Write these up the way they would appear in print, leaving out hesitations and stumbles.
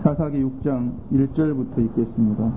사사기 6장 1절부터 읽겠습니다.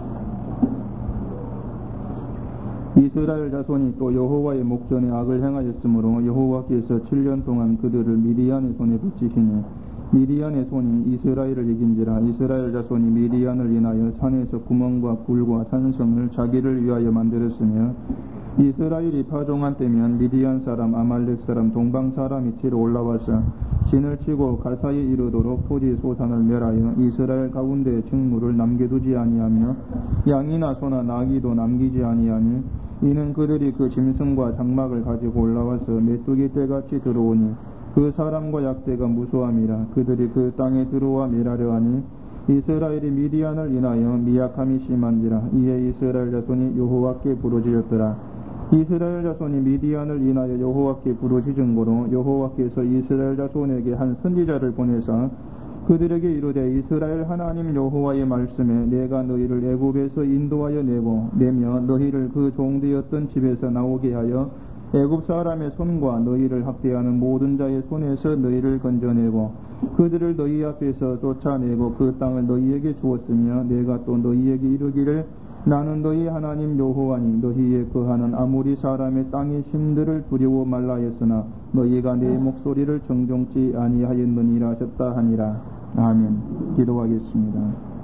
이스라엘 자손이 또 여호와의 목전에 악을 행하였으므로 여호와께서 7년 동안 그들을 미디안의 손에 붙이시니 미디안의 손이 이스라엘을 이긴지라. 이스라엘 자손이 미디안을 인하여 산에서 구멍과 굴과 산성을 자기를 위하여 만들었으며 이스라엘이 파종한 때면 미디안 사람, 아말렉 사람, 동방 사람이 치러 올라와서 진을 치고 가사에 이르도록 토지 소산을 멸하여 이스라엘 가운데 직무를 남겨두지 아니하며 양이나 소나 나귀도 남기지 아니하니 이는 그들이 그 짐승과 장막을 가지고 올라와서 메뚜기 떼같이 들어오니 그 사람과 약대가 무수함이라. 그들이 그 땅에 들어와 멸하려 하니 이스라엘이 미디안을 인하여 미약함이 심한지라. 이에 이스라엘 자손이 여호와께 부르짖었더라. 이스라엘 자손이 미디안을 인하여 여호와께 부르짖은 고로 여호와께서 이스라엘 자손에게 한 선지자를 보내사 그들에게 이르되 이스라엘 하나님 여호와의 말씀에 내가 너희를 애굽에서 인도하여 내며 너희를 그 종되었던 집에서 나오게 하여 애굽 사람의 손과 너희를 학대하는 모든 자의 손에서 너희를 건져내고 그들을 너희 앞에서 쫓아내고 그 땅을 너희에게 주었으며 내가 또 너희에게 이르기를 나는 너희 하나님 여호와니 너희에 거하는 아무리 사람의 땅의 힘들을 두려워 말라 했으나 너희가 내 목소리를 정종치 아니하였느니라 하셨다 하니라. 아멘. 기도하겠습니다.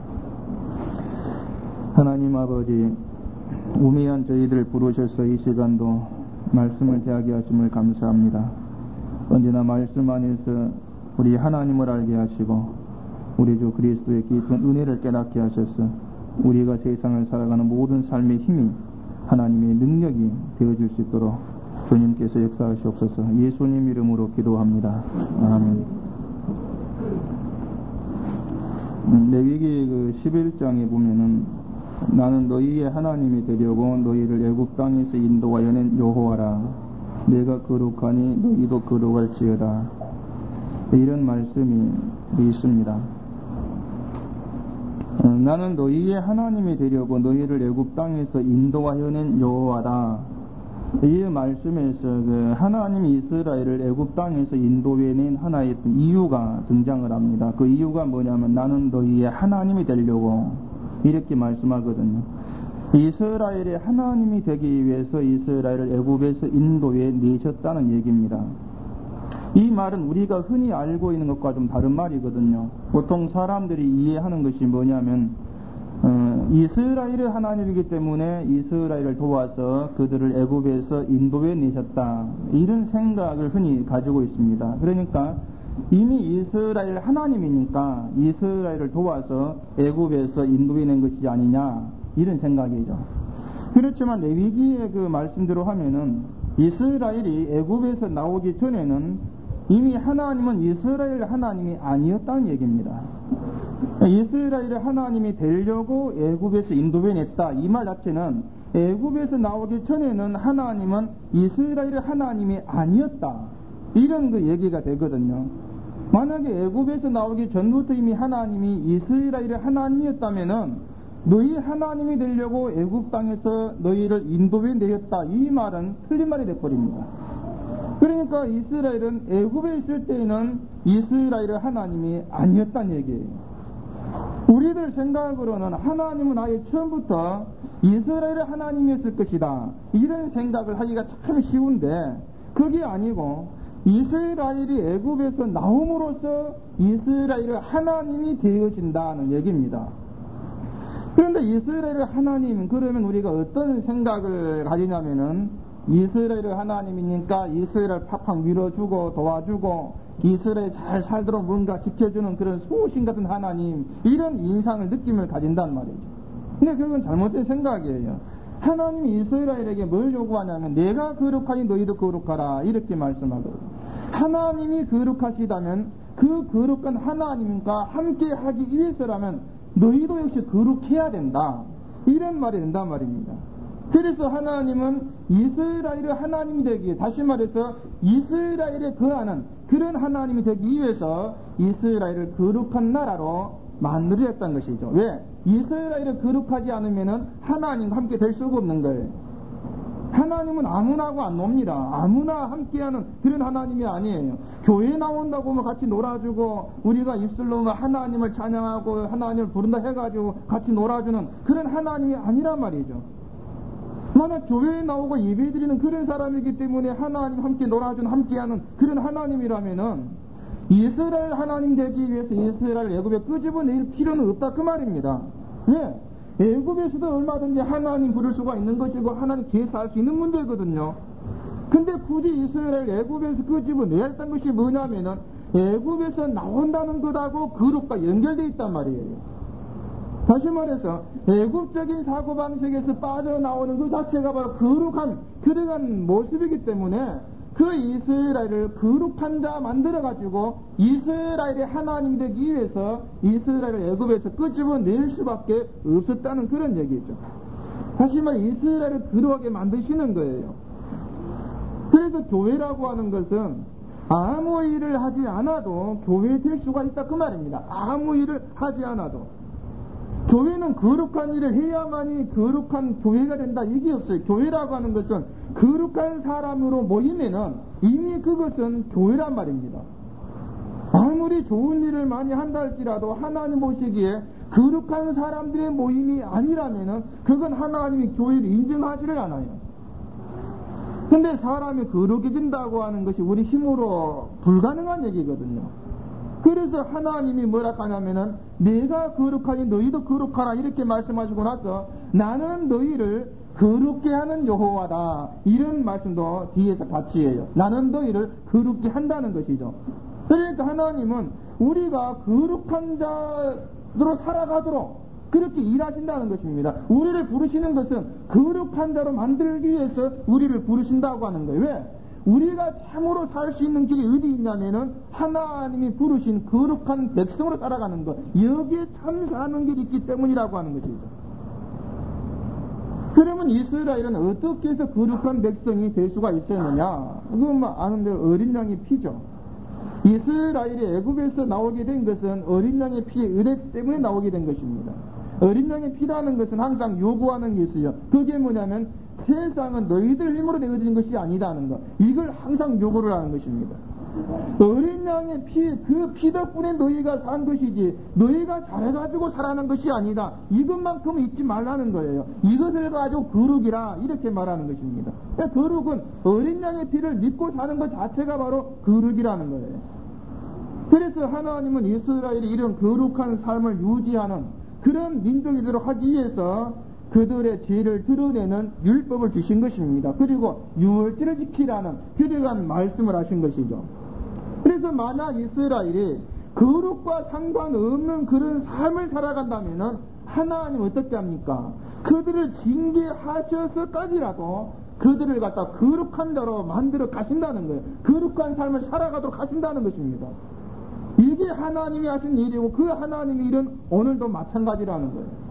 하나님 아버지, 우매한 저희들 부르셔서 이 시간도 말씀을 대하게 하심을 감사합니다. 언제나 말씀 안에서 우리 하나님을 알게 하시고 우리 주 그리스도의 깊은 은혜를 깨닫게 하셔서 우리가 세상을 살아가는 모든 삶의 힘이 하나님의 능력이 되어줄 수 있도록 주님께서 역사하시옵소서. 예수님 이름으로 기도합니다. 아멘. 레위기 그 11장에 보면은 나는 너희의 하나님이 되려고 너희를 애굽 땅에서 인도하여 낸 여호와라. 내가 거룩하니 너희도 거룩할지어다. 이런 말씀이 있습니다. 나는 너희의 하나님이 되려고 너희를 애굽 땅에서 인도하여 낸 여호와다. 이 말씀에서 그 하나님이 이스라엘을 애굽 땅에서 인도해 낸 하나의 이유가 등장을 합니다. 그 이유가 뭐냐면 나는 너희의 하나님이 되려고 이렇게 말씀하거든요. 이스라엘의 하나님이 되기 위해서 이스라엘을 애굽에서 인도해 내셨다는 얘기입니다. 이 말은 우리가 흔히 알고 있는 것과 좀 다른 말이거든요. 보통 사람들이 이해하는 것이 뭐냐면 이스라엘의 하나님이기 때문에 이스라엘을 도와서 그들을 애굽에서 인도해 내셨다, 이런 생각을 흔히 가지고 있습니다. 그러니까 이미 이스라엘 하나님이니까 이스라엘을 도와서 애굽에서 인도해 낸 것이 아니냐, 이런 생각이죠. 그렇지만 레위기의 그 말씀대로 하면은 이스라엘이 애굽에서 나오기 전에는 이미 하나님은 이스라엘 하나님이 아니었다는 얘기입니다. 이스라엘의 하나님이 되려고 애굽에서 인도해냈다, 이 말 자체는 애굽에서 나오기 전에는 하나님은 이스라엘의 하나님이 아니었다, 이런 그 얘기가 되거든요. 만약에 애굽에서 나오기 전부터 이미 하나님이 이스라엘의 하나님이었다면은 너희 하나님이 되려고 애굽 땅에서 너희를 인도해 내었다, 이 말은 틀린 말이 되어버립니다. 그러니까 이스라엘은 애굽에 있을 때에는 이스라엘의 하나님이 아니었다는 얘기예요. 우리들 생각으로는 하나님은 아예 처음부터 이스라엘의 하나님이었을 것이다, 이런 생각을 하기가 참 쉬운데 그게 아니고 이스라엘이 애굽에서 나옴으로써 이스라엘의 하나님이 되어진다는 얘기입니다. 그런데 이스라엘의 하나님, 그러면 우리가 어떤 생각을 가지냐면은 이스라엘의 하나님이니까 이스라엘 팍팍 밀어주고 도와주고 이스라엘 잘 살도록 뭔가 지켜주는 그런 수호신 같은 하나님, 이런 인상을 느낌을 가진단 말이죠. 근데 그건 잘못된 생각이에요. 하나님이 이스라엘에게 뭘 요구하냐면 내가 거룩하니 너희도 거룩하라, 이렇게 말씀하거든요. 하나님이 거룩하시다면 그 거룩한 하나님과 함께 하기 위해서라면 너희도 역시 거룩해야 된다, 이런 말이 된단 말입니다. 그래서 하나님은 이스라엘의 하나님이 되기 위해, 다시 말해서 이스라엘에 거하는 그런 하나님이 되기 위해서 이스라엘을 거룩한 나라로 만들었다는 것이죠. 왜? 이스라엘을 거룩하지 않으면 하나님과 함께 될 수가 없는 거예요. 하나님은 아무나하고 안 놉니다. 아무나 함께하는 그런 하나님이 아니에요. 교회 나온다고 뭐 같이 놀아주고 우리가 입술로 하나님을 찬양하고 하나님을 부른다 해가지고 같이 놀아주는 그런 하나님이 아니란 말이죠. 만약 교회에 나오고 예배드리는 그런 사람이기 때문에 하나님 함께 놀아주는 함께하는 그런 하나님이라면은 이스라엘 하나님 되기 위해서 이스라엘 애굽에 끄집어낼 필요는 없다 그 말입니다. 왜? 애굽에서도 얼마든지 하나님 부를 수가 있는 것이고 하나님 계사할 수 있는 문제거든요. 근데 굳이 이스라엘 애굽에서 끄집어내야 했던 것이 뭐냐면은 애굽에서 나온다는 것하고 거룩과 연결되어 있단 말이에요. 다시 말해서 애굽적인 사고방식에서 빠져나오는 그 자체가 바로 거룩한 그러한 모습이기 때문에 그 이스라엘을 거룩한 자 만들어가지고 이스라엘의 하나님이 되기 위해서 이스라엘을 애굽에서 끄집어낼 수밖에 없었다는 그런 얘기죠. 다시 말해 이스라엘을 거룩하게 만드시는 거예요. 그래서 교회라고 하는 것은 아무 일을 하지 않아도 교회 될 수가 있다 그 말입니다. 아무 일을 하지 않아도 교회는 거룩한 일을 해야만이 거룩한 교회가 된다 이게 없어요. 교회라고 하는 것은 거룩한 사람으로 모이면은 이미 그것은 교회란 말입니다. 아무리 좋은 일을 많이 한다 할지라도 하나님 보시기에 거룩한 사람들의 모임이 아니라면은 그건 하나님이 교회를 인정하지를 않아요. 근데 사람이 거룩해진다고 하는 것이 우리 힘으로 불가능한 얘기거든요. 그래서 하나님이 뭐라 하냐면은 내가 거룩하니 너희도 거룩하라 이렇게 말씀하시고 나서 나는 너희를 거룩게 하는 여호와다 이런 말씀도 뒤에서 같이 해요. 나는 너희를 거룩게 한다는 것이죠. 그러니까 하나님은 우리가 거룩한 자로 살아가도록 그렇게 일하신다는 것입니다. 우리를 부르시는 것은 거룩한 자로 만들기 위해서 우리를 부르신다고 하는 거예요. 왜? 우리가 참으로 살 수 있는 길이 어디 있냐면은 하나님이 부르신 거룩한 백성으로 살아가는 것 여기에 참 사는 길이 있기 때문이라고 하는 것이죠. 그러면 이스라엘은 어떻게 해서 거룩한 백성이 될 수가 있었느냐? 그건 뭐 아는 대로 어린 양의 피죠. 이스라엘이 애굽에서 나오게 된 것은 어린 양의 피의 은혜 때문에 나오게 된 것입니다. 어린 양의 피라는 것은 항상 요구하는 게 있어요. 그게 뭐냐면 세상은 너희들 힘으로 되어진 것이 아니다는 것. 이걸 항상 요구를 하는 것입니다. 어린 양의 피, 그 피 덕분에 너희가 산 것이지 너희가 잘해가지고 살아난 것이 아니다. 이것만큼 잊지 말라는 거예요. 이것을 가지고 거룩이라 이렇게 말하는 것입니다. 거룩은 어린 양의 피를 믿고 사는 것 자체가 바로 거룩이라는 거예요. 그래서 하나님은 이스라엘이 이런 거룩한 삶을 유지하는 그런 민족이 되도록 하기 위해서 그들의 죄를 드러내는 율법을 주신 것입니다. 그리고 유월절을 지키라는 그러한 말씀을 하신 것이죠. 그래서 만약 이스라엘이 거룩과 상관없는 그런 삶을 살아간다면 하나님 어떻게 합니까? 그들을 징계하셔서까지라도 그들을 갖다 거룩한 자로 만들어 가신다는 거예요. 거룩한 삶을 살아가도록 하신다는 것입니다. 이게 하나님이 하신 일이고 그 하나님의 일은 오늘도 마찬가지라는 거예요.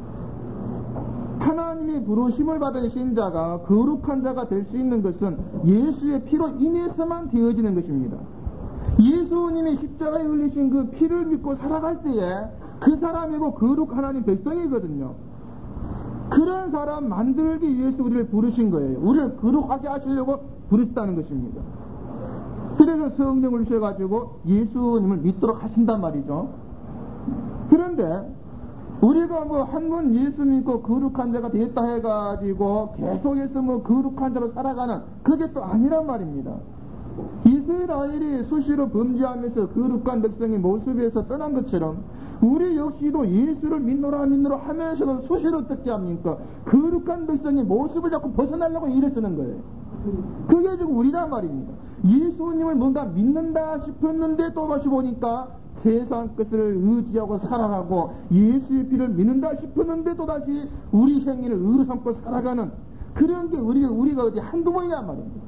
하나님의 부르심을 받은 신자가 거룩한 자가 될 수 있는 것은 예수의 피로 인해서만 되어지는 것입니다. 예수님이 십자가에 흘리신 그 피를 믿고 살아갈 때에 그 사람이고 거룩 하나님 백성이거든요. 그런 사람 만들기 위해서 우리를 부르신 거예요. 우리를 거룩하게 하시려고 부르셨다는 것입니다. 그래서 성령을 주셔가지고 예수님을 믿도록 하신단 말이죠. 그런데 우리가 뭐 한 번 예수 믿고 거룩한 자가 됐다 해가지고 계속해서 뭐 거룩한 자로 살아가는 그게 또 아니란 말입니다. 이스라엘이 수시로 범죄하면서 거룩한 백성의 모습에서 떠난 것처럼 우리 역시도 예수를 믿노라 하면서도 수시로 어떻게 합니까? 거룩한 백성의 모습을 자꾸 벗어나려고 일을 쓰는 거예요. 그게 지금 우리란 말입니다. 예수님을 뭔가 믿는다 싶었는데 또다시 보니까 세상 것을 의지하고 살아가고 예수의 피를 믿는다 싶었는데 또다시 우리 행위를 의로 삼고 살아가는 그런 게 우리가 어디 한두 번이란 말입니다.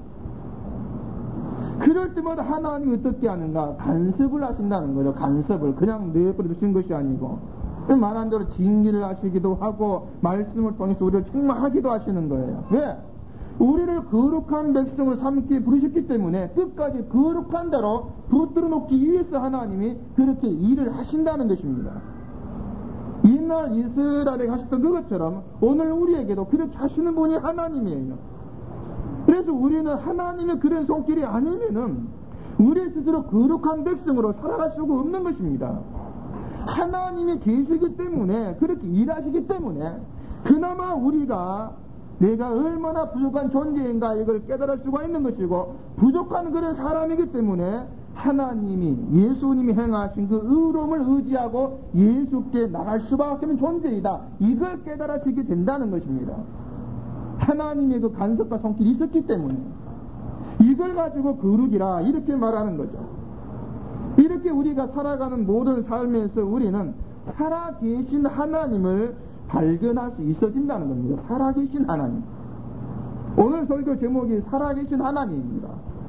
그럴 때마다 하나님이 어떻게 하는가? 간섭을 하신다는 거죠. 간섭을 그냥 내버려 두신 것이 아니고 말한 대로 징계를 하시기도 하고 말씀을 통해서 우리를 책망하기도 하시는 거예요. 왜? 우리를 거룩한 백성을 삼게 부르셨기 때문에 끝까지 거룩한 자로 붙들어 놓기 위해서 하나님이 그렇게 일을 하신다는 것입니다. 옛날 이스라엘에 하셨던 그것처럼 오늘 우리에게도 그렇게 하시는 분이 하나님이에요. 그래서 우리는 하나님의 그런 손길이 아니면은 우리 스스로 거룩한 백성으로 살아갈 수가 없는 것입니다. 하나님이 계시기 때문에, 그렇게 일하시기 때문에 그나마 우리가 내가 얼마나 부족한 존재인가 이걸 깨달을 수가 있는 것이고, 부족한 그런 사람이기 때문에 하나님이, 예수님이 행하신 그 의로움을 의지하고 예수께 나갈 수밖에 없는 존재이다, 이걸 깨달아지게 된다는 것입니다. 하나님의 그 간섭과 손길이 있었기 때문에 이걸 가지고 거룩이라 이렇게 말하는 거죠. 이렇게 우리가 살아가는 모든 삶에서 우리는 살아계신 하나님을 발견할 수 있어진다는 겁니다. 살아계신 하나님. 오늘 설교 제목이 살아계신 하나님입니다.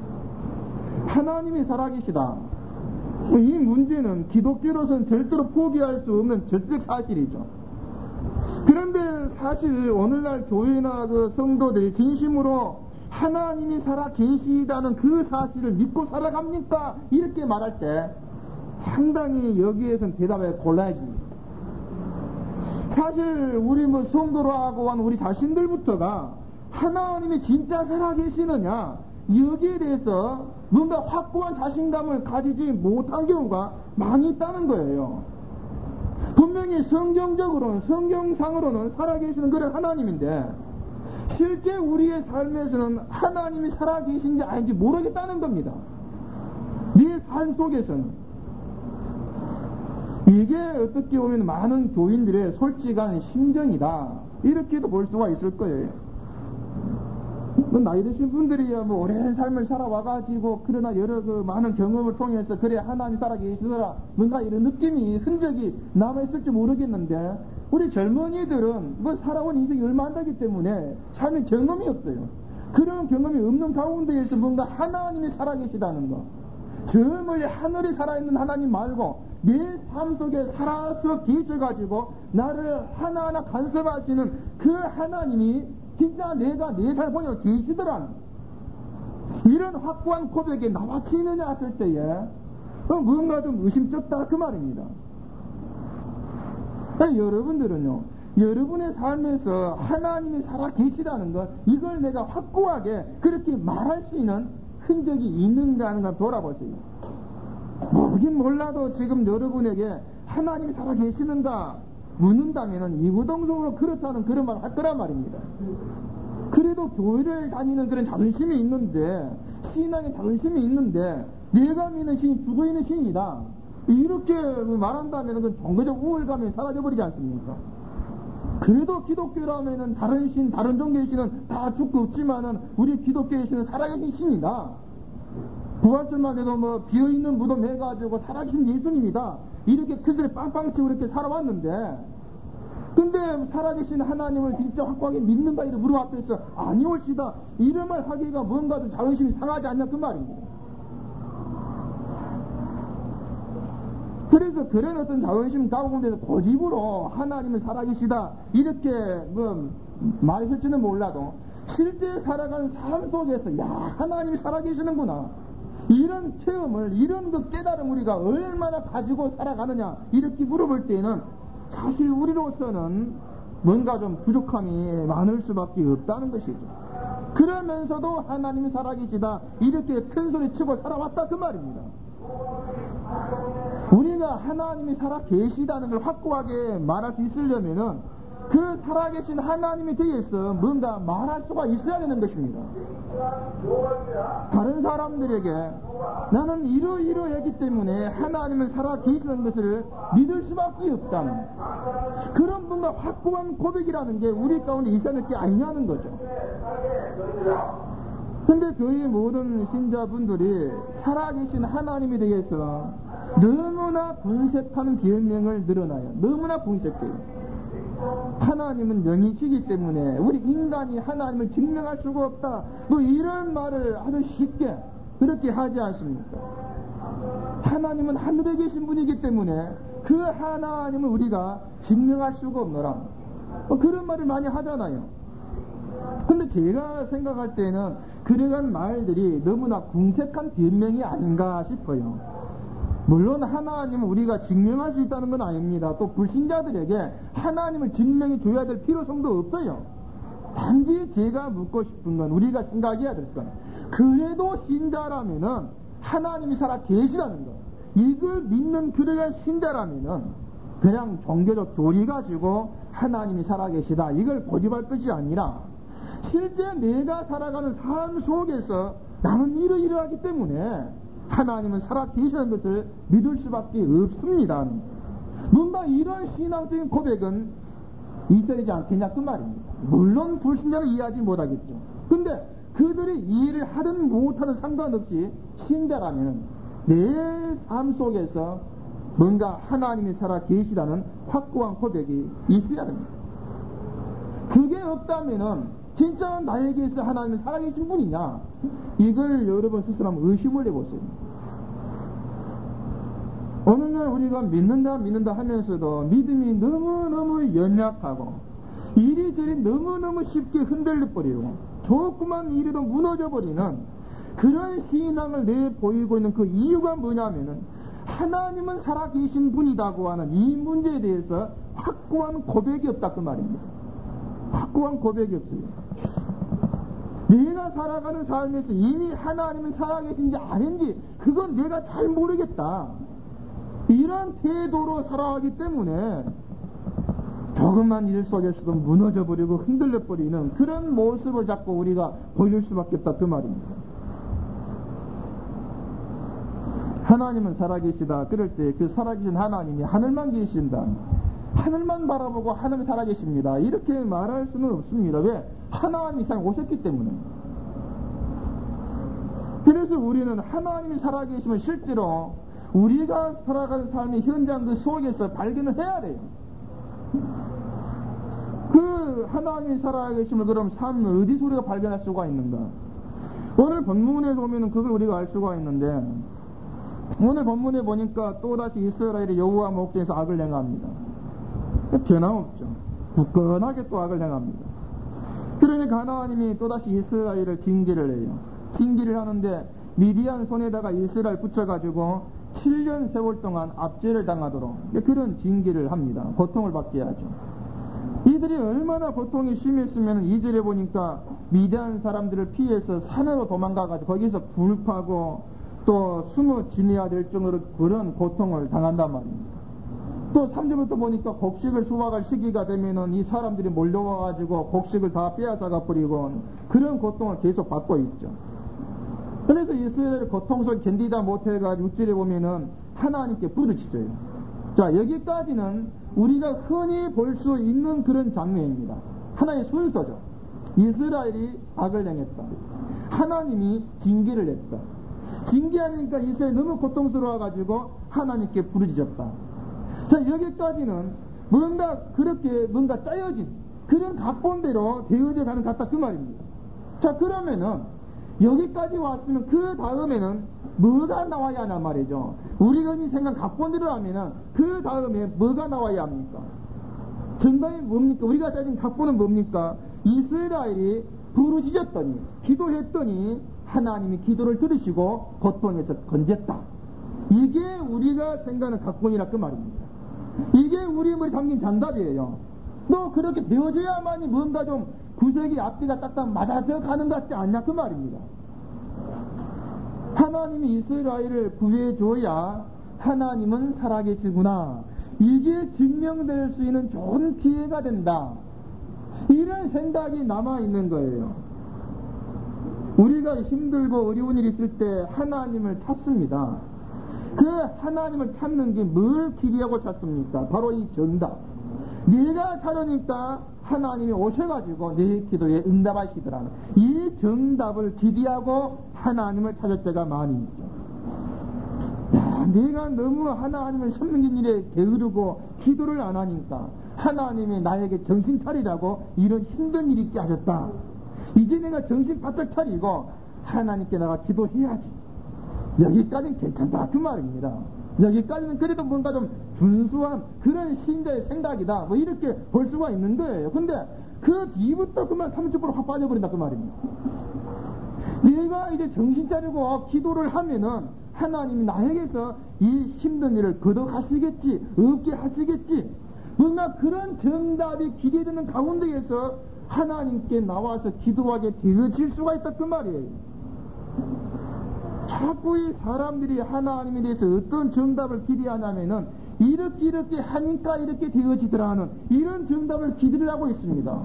하나님이 살아계시다. 이 문제는 기독교로서는 절대로 포기할 수 없는 절대 사실이죠. 그런데 사실 오늘날 교회나 그 성도들이 진심으로 하나님이 살아계시다는 그 사실을 믿고 살아갑니까? 이렇게 말할 때 상당히 여기에선 대답에 곤란해집니다. 사실 우리 성도라고 하는 우리 자신들부터가 하나님이 진짜 살아계시느냐, 여기에 대해서 뭔가 확고한 자신감을 가지지 못한 경우가 많이 있다는 거예요. 분명히 성경적으로는, 성경상으로는 살아계시는 그런 하나님인데 실제 우리의 삶에서는 하나님이 살아계신지 아닌지 모르겠다는 겁니다. 네 삶 속에서는. 이게 어떻게 보면 많은 교인들의 솔직한 심정이다, 이렇게도 볼 수가 있을 거예요. 나이 드신 분들이야 오랜 삶을 살아와가지고, 그러나 여러 그 많은 경험을 통해서 그래 하나님이 살아계시더라, 뭔가 이런 느낌이, 흔적이 남아있을지 모르겠는데, 우리 젊은이들은 살아온 인생이 얼마 안 되기 때문에 삶에 경험이 없어요. 그런 경험이 없는 가운데에서 뭔가 하나님이 살아계시다는 거, 저 멀리 하늘에 살아있는 하나님 말고 내 삶 속에 살아서 계셔가지고 나를 하나하나 간섭하시는 그 하나님이 진짜 내가 내 삶 보니까 계시더라는, 이런 확고한 고백이 나와치느냐 했을 때에 뭔가 좀 의심쩍다 그 말입니다. 여러분들은요, 여러분의 삶에서 하나님이 살아계시다는 것, 이걸 내가 확고하게 그렇게 말할 수 있는 흔적이 있는가 하는 걸 돌아보세요. 모르긴 몰라도 지금 여러분에게 하나님이 살아계시는가 묻는다면 이구동성으로 그렇다는 그런 말을 할 거란 말입니다. 그래도 교회를 다니는 그런 자존심이 있는데, 신앙에 자존심이 있는데, 내가 믿는 신이 죽어있는 신이다, 이렇게 말한다면 그건 종교적 우월감이 사라져버리지 않습니까? 그래도 기독교라면은 다른 신, 다른 종교의 신은 다 죽고 없지만은 우리 기독교의 신은 살아계신 신이다. 부활절만 해도 비어있는 무덤 해가지고 살아계신 예수님이다, 이렇게 큰 소리 빵빵 치고 이렇게 살아왔는데, 근데 살아계신 하나님을 진짜 확고하게 믿는가 이렇게 무릎 앞에서 아니올시다, 이런 말 하기가 뭔가 좀 자존심이 상하지 않냐 그 말입니다. 그래서 그런 어떤 자존심 가운데서 고집으로 하나님을 살아계시다 이렇게 말했을지는 몰라도 실제 살아가는 삶 속에서 야, 하나님이 살아계시는구나, 이런 체험을, 이런 그 깨달음 우리가 얼마나 가지고 살아가느냐 이렇게 물어볼 때는 사실 우리로서는 뭔가 좀 부족함이 많을 수밖에 없다는 것이죠. 그러면서도 하나님이 살아계시다 이렇게 큰 소리 치고 살아왔다 그 말입니다. 우리가 하나님이 살아계시다는 걸 확고하게 말할 수 있으려면은 그 살아계신 하나님에 대해서 뭔가 말할 수가 있어야 되는 것입니다. 다른 사람들에게 나는 이러이러하기 때문에 하나님을 살아계시는 것을 믿을 수밖에 없다는 그런 뭔가 확고한 고백이라는 게 우리 가운데 있어야 될 게 아니냐는 거죠. 근데 교회의 모든 신자분들이 살아계신 하나님에 대해서 너무나 분색하는 변명을 늘어나요. 너무나 분색해요. 하나님은 영이시기 때문에 우리 인간이 하나님을 증명할 수가 없다, 이런 말을 아주 쉽게 그렇게 하지 않습니까? 하나님은 하늘에 계신 분이기 때문에 그 하나님을 우리가 증명할 수가 없노라, 그런 말을 많이 하잖아요. 근데 제가 생각할 때는 그러한 말들이 너무나 궁색한 변명이 아닌가 싶어요. 물론 하나님을 우리가 증명할 수 있다는 건 아닙니다. 또 불신자들에게 하나님을 증명해 줘야 될 필요성도 없어요. 단지 제가 묻고 싶은 건 우리가 생각해야 될 건, 그래도 신자라면은 하나님이 살아 계시다는 것, 이걸 믿는 그러한 신자라면은 그냥 종교적 교리 가지고 하나님이 살아 계시다 이걸 고집할 것이 아니라, 실제 내가 살아가는 삶 속에서 나는 이러이러하기 때문에 하나님은 살아 계시는 것을 믿을 수밖에 없습니다. 뭔가 이런 신앙적인 고백은 있어야지 않겠냐 그 말입니다. 물론 불신자는 이해하지 못하겠죠. 근데 그들이 이해를 하든 못하든 상관없이 신자라면 내 삶 속에서 뭔가 하나님이 살아 계시다는 확고한 고백이 있어야 됩니다. 그게 없다면은 진짜 나에게서 하나님이 살아계신 분이냐, 이걸 여러분 스스로 한번 의심을 해보세요. 어느 날 우리가 믿는다 하면서도 믿음이 너무너무 연약하고 이리저리 너무너무 쉽게 흔들려버리고 조그만 일에도 무너져버리는 그런 신앙을 내보이고 있는 그 이유가 뭐냐면은 하나님은 살아계신 분이라고 하는 이 문제에 대해서 확고한 고백이 없다 그 말입니다. 확고한 고백이 없어요. 내가 살아가는 삶에서 이미 하나님은 살아계신지 아닌지 그건 내가 잘 모르겠다, 이런 태도로 살아가기 때문에 조금만 일 속에서도 무너져버리고 흔들려버리는 그런 모습을 자꾸 우리가 보일 수밖에 없다 그 말입니다. 하나님은 살아계시다 그럴 때 그 살아계신 하나님이 하늘만 계신다, 하늘만 바라보고 하늘이 살아계십니다 이렇게 말할 수는 없습니다. 왜? 하나님이 이 세상에 오셨기 때문에. 그래서 우리는 하나님이 살아계시면 실제로 우리가 살아가는 삶의 현장 그 속에서 발견을 해야 돼요. 그 하나님이 살아계심을 그럼 삶 어디서 우리가 발견할 수가 있는가? 오늘 본문에 보면 그걸 우리가 알 수가 있는데, 오늘 본문에 보니까 또다시 이스라엘이 여호와 목전에서 악을 행합니다. 변함없죠. 굳건하게 또 악을 행합니다. 그러니까 하나님이 또다시 이스라엘을 징계를 해요. 징계를 하는데 미디안 손에다가 이스라엘 붙여가지고 7년 세월 동안 압제를 당하도록 그런 징계를 합니다. 고통을 받게 하죠. 이들이 얼마나 고통이 심했으면 2절에 보니까 미디안 사람들을 피해서 산으로 도망가가지고 거기서 굴파고 또 숨어 지내야 될 정도로 그런 고통을 당한단 말입니다. 또 3절부터 보니까 곡식을 수확할 시기가 되면은 이 사람들이 몰려와가지고 곡식을 다 빼앗아가 버리고 그런 고통을 계속 받고 있죠. 그래서 이스라엘 고통을 견디다 못해가지고 6절에 보면은 하나님께 부르짖어요. 자, 여기까지는 우리가 흔히 볼 수 있는 그런 장면입니다. 하나의 순서죠. 이스라엘이 악을 행했다. 하나님이 징계를 했다. 징계하니까 이스라엘이 너무 고통스러워가지고 하나님께 부르짖었다. 자, 여기까지는 뭔가 짜여진 그런 각본대로 되어져 가는 것 같다 그 말입니다. 자, 그러면은 여기까지 왔으면 그 다음에는 뭐가 나와야 하냐 말이죠. 우리가 생각한 각본대로 하면은 그 다음에 뭐가 나와야 합니까? 정답이 뭡니까? 우리가 짜진 각본은 뭡니까? 이스라엘이 부르짖었더니 기도했더니 하나님이 기도를 들으시고 고통에서 건졌다. 이게 우리가 생각하는 각본이라 그 말입니다. 이게 우리 머리 담긴 정답이에요. 또 그렇게 되어져야만이 뭔가 좀 구석이 앞뒤가 딱딱 맞아져 가는 것 같지 않냐 그 말입니다. 하나님이 이스라엘을 구해줘야 하나님은 살아계시구나, 이게 증명될 수 있는 좋은 기회가 된다, 이런 생각이 남아있는 거예요. 우리가 힘들고 어려운 일이 있을 때 하나님을 찾습니다. 그 하나님을 찾는 게 뭘 기대하고 찾습니까? 바로 이 정답. 내가 찾으니까 하나님이 오셔가지고 내 기도에 응답하시더라는 이 정답을 기대하고 하나님을 찾을 때가 많이 있죠. 야, 내가 너무 하나님을 섬기는 일에 게으르고 기도를 안 하니까 하나님이 나에게 정신 차리라고 이런 힘든 일이 있게 하셨다. 이제 내가 정신 바짝 차리고 하나님께 내가 기도해야지. 여기까지는 괜찮다 그 말입니다. 여기까지는 그래도 뭔가 좀 준수한 그런 신자의 생각이다, 뭐 이렇게 볼 수가 있는 거예요. 근데 그 뒤부터 그만 30% 확 빠져버린다 그 말입니다. 내가 이제 정신 차리고 기도를 하면은 하나님이 나에게서 이 힘든 일을 거듭하시겠지, 없게 하시겠지, 뭔가 그런 정답이 기대되는 가운데에서 하나님께 나와서 기도하게 되어질 수가 있다 그 말이에요. 자꾸 이 사람들이 하나님에 대해서 어떤 정답을 기대하냐면은 이렇게 하니까 이렇게 되어지더라 하는 이런 정답을 기대를 하고 있습니다.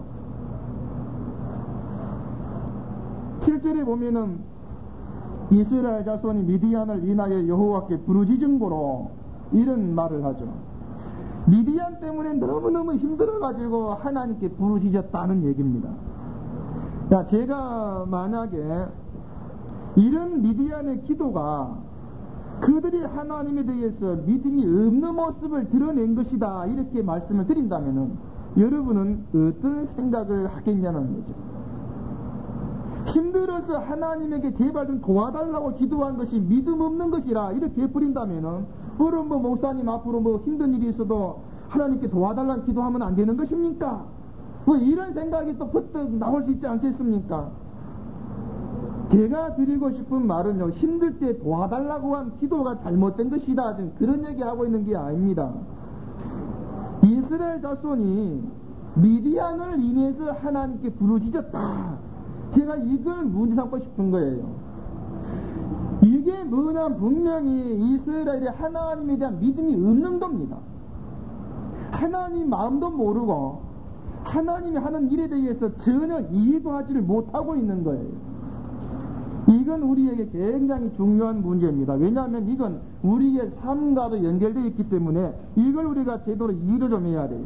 7절에 보면은 이스라엘 자손이 미디안을 인하여 여호와께 부르짖은 고로 이런 말을 하죠. 미디안 때문에 너무너무 힘들어가지고 하나님께 부르짖었다는 얘기입니다. 자, 제가 만약에 이런 미디안의 기도가 그들이 하나님에 대해서 믿음이 없는 모습을 드러낸 것이다 이렇게 말씀을 드린다면은 여러분은 어떤 생각을 하겠냐는 거죠. 힘들어서 하나님에게 제발 좀 도와달라고 기도한 것이 믿음 없는 것이라 이렇게 해버린다면은 그럼 목사님 앞으로 힘든 일이 있어도 하나님께 도와달라고 기도하면 안 되는 것입니까? 이런 생각이 또 퍼뜩 나올 수 있지 않겠습니까? 제가 드리고 싶은 말은요, 힘들 때 도와달라고 한 기도가 잘못된 것이다 지금 그런 얘기하고 있는 게 아닙니다. 이스라엘 자손이 미디안을 인해서 하나님께 부르짖었다, 제가 이걸 문제 삼고 싶은 거예요. 이게 뭐냐면 분명히 이스라엘이 하나님에 대한 믿음이 없는 겁니다. 하나님 마음도 모르고 하나님이 하는 일에 대해서 전혀 이해도 하지를 못하고 있는 거예요. 이건 우리에게 굉장히 중요한 문제입니다. 왜냐하면 이건 우리의 삶과도 연결되어 있기 때문에 이걸 우리가 제대로 이해를 좀 해야 돼요.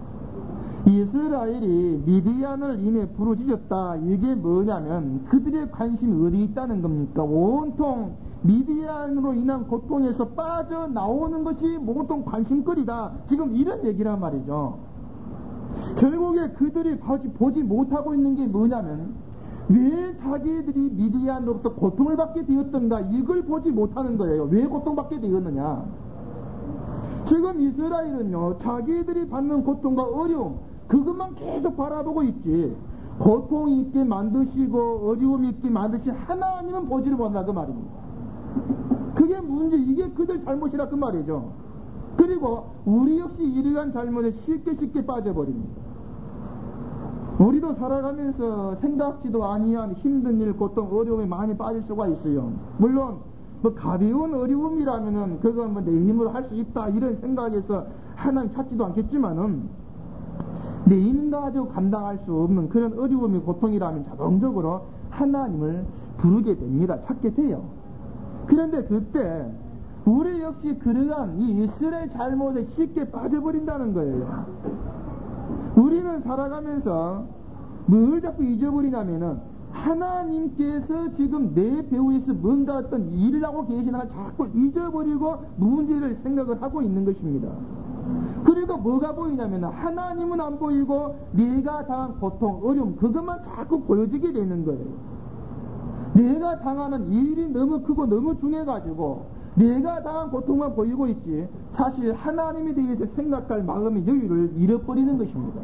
이스라엘이 미디안을 인해 부르짖었다, 이게 뭐냐면 그들의 관심이 어디 있다는 겁니까? 온통 미디안으로 인한 고통에서 빠져나오는 것이 온통 관심거리다, 지금 이런 얘기란 말이죠. 결국에 그들이 보지 못하고 있는 게 뭐냐면 왜 자기들이 미디안으로부터 고통을 받게 되었던가, 이걸 보지 못하는 거예요. 왜 고통받게 되었느냐. 지금 이스라엘은요, 자기들이 받는 고통과 어려움, 그것만 계속 바라보고 있지, 고통이 있게 만드시고 어려움이 있게 만드신 하나님은 보지를 못한다 그 말입니다. 그게 문제, 이게 그들 잘못이라 그 말이죠. 그리고 우리 역시 이러한 잘못에 쉽게 빠져버립니다. 우리도 살아가면서 생각지도 아니한 힘든 일, 고통, 어려움에 많이 빠질 수가 있어요. 물론 가벼운 어려움이라면은 그건 내 힘으로 할 수 있다 이런 생각에서 하나님 찾지도 않겠지만은, 내 힘 가지고 감당할 수 없는 그런 어려움이 고통이라면 자동적으로 하나님을 부르게 됩니다. 찾게 돼요. 그런데 그때 우리 역시 그러한 이 이스라엘 잘못에 쉽게 빠져버린다는 거예요. 우리는 살아가면서 뭘 자꾸 잊어버리냐면은 하나님께서 지금 내 배후에서 뭔가 어떤 일을 하고 계시나 자꾸 잊어버리고 문제를 생각을 하고 있는 것입니다. 그리고 뭐가 보이냐면 하나님은 안 보이고 내가 당한 고통, 어려움, 그것만 자꾸 보여지게 되는 거예요. 내가 당하는 일이 너무 크고 너무 중요해가지고 내가 당한 고통만 보이고 있지, 사실 하나님에 대해서 생각할 마음의 여유를 잃어버리는 것입니다.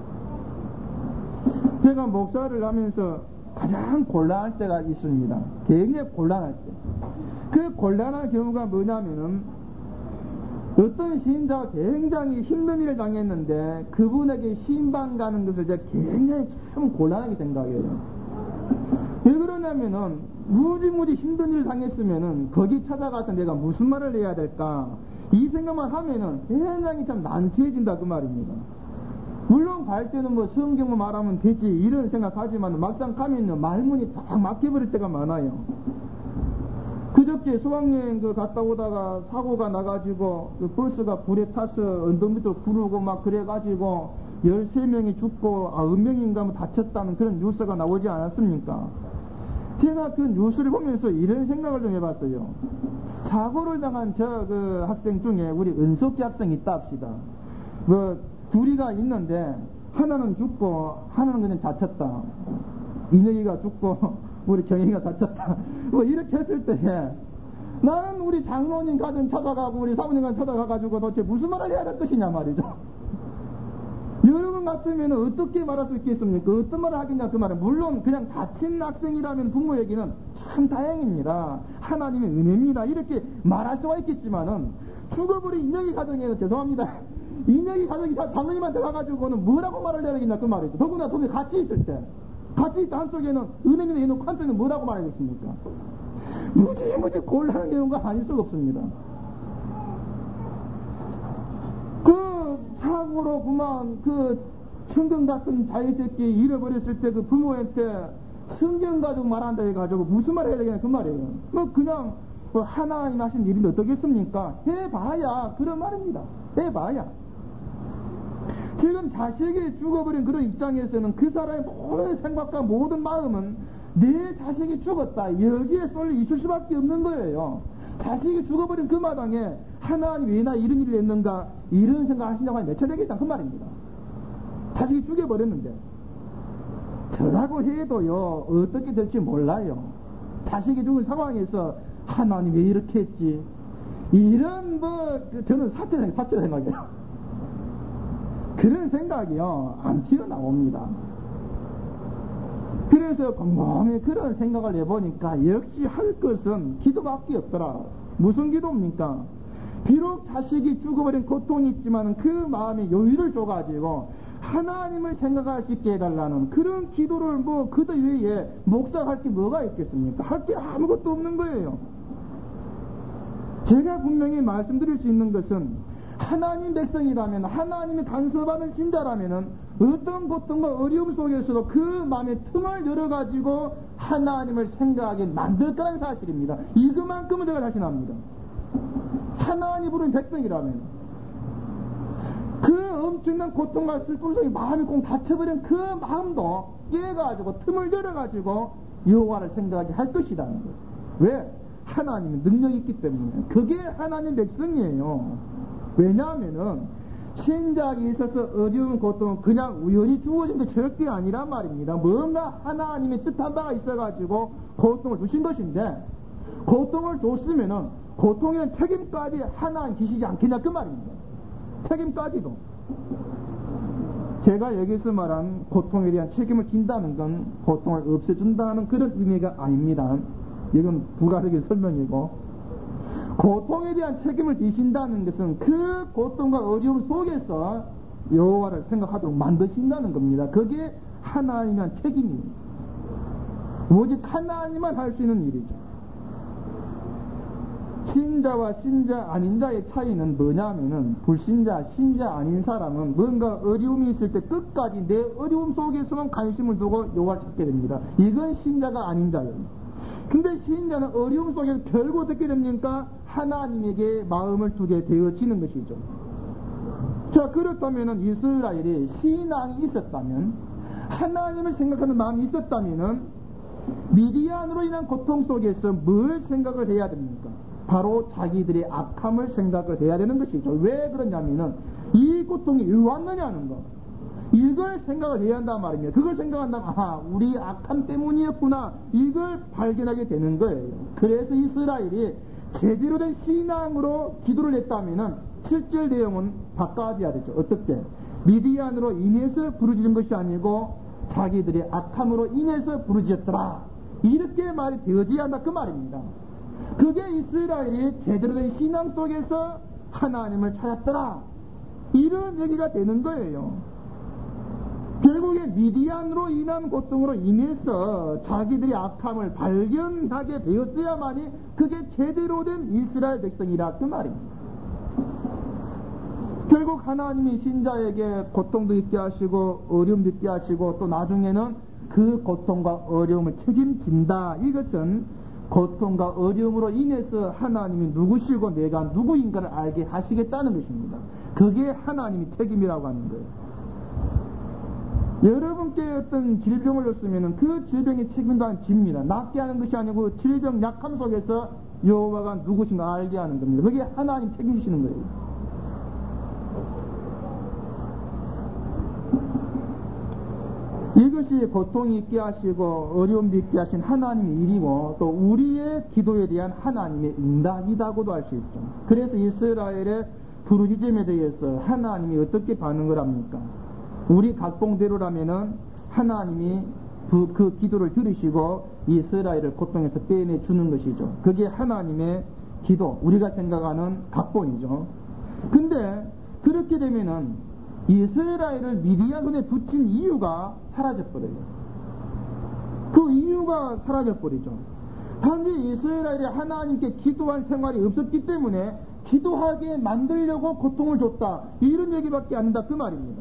제가 목사를 하면서 가장 곤란할 때가 있습니다. 굉장히 곤란할 때. 그 곤란한 경우가 뭐냐면은 어떤 신자가 굉장히 힘든 일을 당했는데 그분에게 신방 가는 것을 제가 굉장히 참 곤란하게 생각해요. 왜 그러냐면은 무지 힘든 일을 당했으면은 거기 찾아가서 내가 무슨 말을 해야 될까, 이 생각만 하면은 굉장히 참 난처해진다 그 말입니다. 물론 갈 때는 성경만 말하면 되지 이런 생각하지만 막상 가면은 말문이 딱 막혀버릴 때가 많아요. 그저께 수학여행 갔다 오다가 사고가 나가지고 버스가 불에 타서 언덕 밑으로 구르고 막 그래가지고 13명이 죽고 9명인가 다쳤다는 그런 뉴스가 나오지 않았습니까? 제가 그 뉴스를 보면서 이런 생각을 좀 해봤어요. 사고를 당한 저 학생 중에 우리 은석기 학생이 있다 합시다. 둘이가 있는데 하나는 죽고 하나는 그냥 다쳤다. 인혁이가 죽고 우리 경영이가 다쳤다. 이렇게 했을 때 나는 우리 장로님 가정 찾아가고 우리 사모님 가정 찾아가가지고 도대체 무슨 말을 해야 될 것이냐 말이죠. 여러분 같으면 어떻게 말할 수 있겠습니까? 어떤 말을 하겠냐 그 말은. 물론 그냥 다친 학생이라면 부모에게는 참 다행입니다. 하나님의 은혜입니다. 이렇게 말할 수가 있겠지만은 죽어버린 인혁이 가정에는 죄송합니다. 인형이 가족이 장로님한테 가가지고는 뭐라고 말을 해야 되겠냐 그 말이죠. 더구나 둘이 같이 있을 때, 같이 있다 한쪽에는 은혜민에 해놓고 한쪽에는 뭐라고 말하겠습니까? 무지 곤란한 경우가 아닐 수가 없습니다. 그 사고로 그만 그 성경 같은 자의새끼 잃어버렸을 때 그 부모한테 성경 가지고 말한다 해가지고 무슨 말 해야 되겠냐 그 말이에요. 뭐 그냥 뭐 하나님 하신 일인데 어떻겠습니까? 해봐야 그런 말입니다. 해봐야. 지금 자식이 죽어버린 그런 입장에서는 그 사람의 모든 생각과 모든 마음은 내 자식이 죽었다 여기에 쏠려 있을 수밖에 없는 거예요. 자식이 죽어버린 그 마당에 하나님 왜 나 이런 일을 했는가 이런 생각 하신다고 하면 맺혀 되겠다 그 말입니다. 자식이 죽여버렸는데 저라고 해도요 어떻게 될지 몰라요. 자식이 죽은 상황에서 하나님 왜 이렇게 했지 이런 저는 사체 생각이에요. 그런 생각이요 안 튀어나옵니다. 그래서 곰곰이 그런 생각을 해보니까 역시 할 것은 기도밖에 없더라. 무슨 기도입니까? 비록 자식이 죽어버린 고통이 있지만 그 마음에 여유를 줘가지고 하나님을 생각할 수 있게 해달라는 그런 기도를 그도 외에 목사가 할 게 뭐가 있겠습니까? 할 게 아무것도 없는 거예요. 제가 분명히 말씀드릴 수 있는 것은 하나님 백성이라면 하나님이 간섭하는 신자라면 어떤 고통과 어려움 속에서도 그 마음의 틈을 열어가지고 하나님을 생각하게 만들 거라는 사실입니다. 이것만큼은 제가 자신합니다. 하나님 부른 백성이라면 그 엄청난 고통과 슬픔 속에 마음이 꼭 닫혀버린 그 마음도 깨가지고 틈을 열어가지고 여호와를 생각하게 할 것이라는 거예요. 왜? 하나님의 능력이 있기 때문에. 그게 하나님 백성이에요. 왜냐하면은 신작이 있어서 어려운 고통은 그냥 우연히 주어진 게 절대 아니란 말입니다. 뭔가 하나님의 뜻한 바가 있어가지고 고통을 주신 것인데 고통을 줬으면은 고통에는 책임까지 하나님 지시지 않겠냐 그 말입니다. 책임까지도. 제가 여기서 말한 고통에 대한 책임을 진다는 건 고통을 없애준다는 그런 의미가 아닙니다. 이건 부가적인 설명이고 고통에 대한 책임을 지신다는 것은 그 고통과 어려움 속에서 여호와를 생각하도록 만드신다는 겁니다. 그게 하나님에 대한 책임입니다. 오직 하나님만 할 수 있는 일이죠. 신자와 신자 아닌 자의 차이는 뭐냐면은 불신자, 신자 아닌 사람은 뭔가 어려움이 있을 때 끝까지 내 어려움 속에서만 관심을 두고 여호와를 찾게 됩니다. 이건 신자가 아닌 자예요. 근데 신자는 어려움 속에서 결국 어떻게 됩니까? 하나님에게 마음을 두게 되어지는 것이죠. 자, 그렇다면 이스라엘이 신앙이 있었다면, 하나님을 생각하는 마음이 있었다면 미디안으로 인한 고통 속에서 뭘 생각을 해야 됩니까? 바로 자기들의 악함을 생각을 해야 되는 것이죠. 왜 그러냐면은 이 고통이 왜 왔느냐는 거, 이걸 생각을 해야 한단 말입니다. 그걸 생각한다면 우리 악함 때문이었구나 이걸 발견하게 되는 거예요. 그래서 이스라엘이 제대로 된 신앙으로 기도를 했다면은 7절 내용은 바꿔야 되죠. 어떻게? 미디안으로 인해서 부르짖은 것이 아니고 자기들의 악함으로 인해서 부르짖었더라 이렇게 말이 되어져야 한다 그 말입니다. 그게 이스라엘이 제대로 된 신앙 속에서 하나님을 찾았더라 이런 얘기가 되는 거예요. 결국에 미디안으로 인한 고통으로 인해서 자기들의 악함을 발견하게 되었어야만이 그게 제대로 된 이스라엘 백성이라 그 말입니다. 결국 하나님이 신자에게 고통도 있게 하시고 어려움도 있게 하시고 또 나중에는 그 고통과 어려움을 책임진다. 이것은 고통과 어려움으로 인해서 하나님이 누구시고 내가 누구인가를 알게 하시겠다는 것입니다. 그게 하나님의 책임이라고 하는 거예요. 여러분께 어떤 질병을 줬으면 그 질병의 책임도 집니다. 낫게 하는 것이 아니고 질병 약함 속에서 여호와가 누구신가 알게 하는 겁니다. 그게 하나님 책임지시는 거예요. 이것이 고통이 있게 하시고 어려움도 있게 하신 하나님의 일이고 또 우리의 기도에 대한 하나님의 응답이라고도 할 수 있죠. 그래서 이스라엘의 부르짖음에 대해서 하나님이 어떻게 반응을 합니까? 우리 각봉대로라면은 하나님이 그 기도를 들으시고 이스라엘을 고통에서 빼내 주는 것이죠. 그게 하나님의 기도, 우리가 생각하는 각본이죠. 근데 그렇게 되면은 이스라엘을 미디안 손에 붙인 이유가 사라져버려요. 그 이유가 사라져버리죠. 단지 이스라엘이 하나님께 기도한 생활이 없었기 때문에 기도하게 만들려고 고통을 줬다, 이런 얘기밖에 안 된다, 그 말입니다.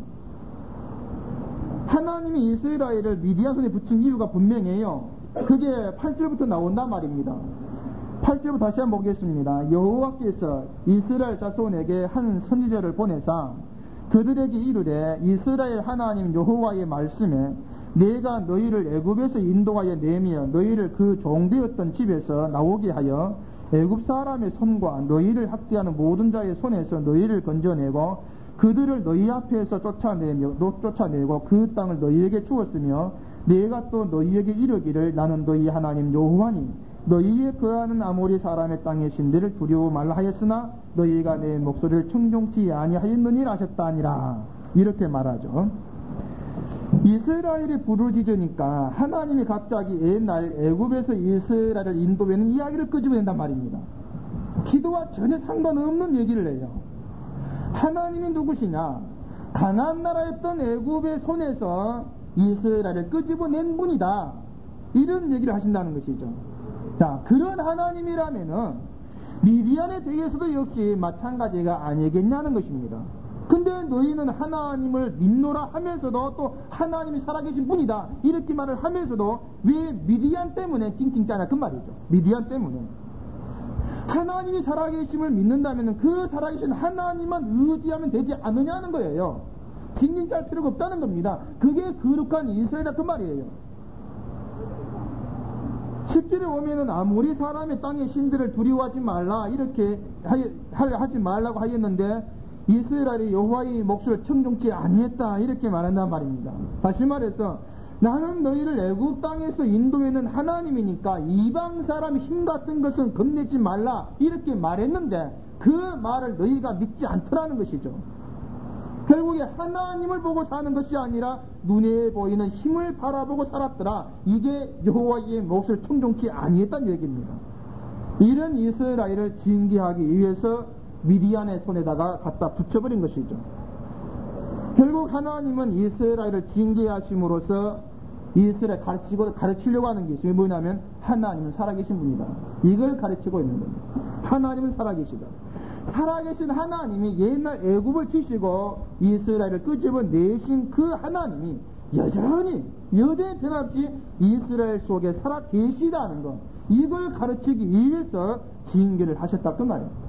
하나님이 이스라엘을 미디안 손에 붙인 이유가 분명해요. 그게 8절부터 나온단 말입니다. 8절부터 다시 한번 보겠습니다. 여호와께서 이스라엘 자손에게 한 선지자를 보내사 그들에게 이르되 이스라엘 하나님 여호와의 말씀에 내가 너희를 애굽에서 인도하여 내며 너희를 그 종되었던 집에서 나오게 하여 애굽 사람의 손과 너희를 학대하는 모든 자의 손에서 너희를 건져내고 그들을 너희 앞에서 쫓아내고 그 땅을 너희에게 주었으며 내가 또 너희에게 이르기를 나는 너희 하나님 여호와니 너희의 거하는 아모리 사람의 땅의 신들을 두려워 말라 하였으나 너희가 내 목소리를 청종치 아니하였느니라 하셨다 아니라, 이렇게 말하죠. 이스라엘이 부르짖으니까 하나님이 갑자기 옛날 애굽에서 이스라엘을 인도하는 이야기를 끄집어낸단 말입니다. 기도와 전혀 상관없는 얘기를 해요. 하나님이 누구시냐? 강한 나라였던 애굽의 손에서 이스라엘을 끄집어낸 분이다, 이런 얘기를 하신다는 것이죠. 자, 그런 하나님이라면은 미디안에 대해서도 역시 마찬가지가 아니겠냐는 것입니다. 근데 너희는 하나님을 믿노라 하면서도 또 하나님이 살아계신 분이다, 이렇게 말을 하면서도 왜 미디안 때문에 찡찡 짜냐, 그 말이죠. 미디안 때문에. 하나님이 살아계심을 믿는다면 그 살아계신 하나님만 의지하면 되지 않느냐는 거예요. 징징 짤 필요가 없다는 겁니다. 그게 거룩한 이스라엘이다, 그 말이에요. 10절에 오면은 아무리 사람의 땅의 신들을 두려워하지 말라, 이렇게 하지 말라고 하였는데 이스라엘이 여호와의 목소리를 청종치 아니했다, 이렇게 말한단 말입니다. 다시 말해서 나는 너희를 애굽 땅에서 인도해낸 하나님이니까 이방 사람의 힘 같은 것은 겁내지 말라, 이렇게 말했는데 그 말을 너희가 믿지 않더라는 것이죠. 결국에 하나님을 보고 사는 것이 아니라 눈에 보이는 힘을 바라보고 살았더라, 이게 여호와의 목소리를 청종치 아니했다는 얘기입니다. 이런 이스라엘을 징계하기 위해서 미디안의 손에다가 갖다 붙여버린 것이죠. 결국 하나님은 이스라엘을 징계하심으로써 이스라엘 가르치려고 하는 게 있어요. 뭐냐면 하나님은 살아계신 분이다, 이걸 가르치고 있는 겁니다. 하나님은 살아계시다. 살아계신 하나님이 옛날 애굽을 치시고 이스라엘을 끄집어내신 그 하나님이 여전히 변함없이 이스라엘 속에 살아계시다는 것, 이걸 가르치기 위해서 징계를 하셨다, 그 말이에요.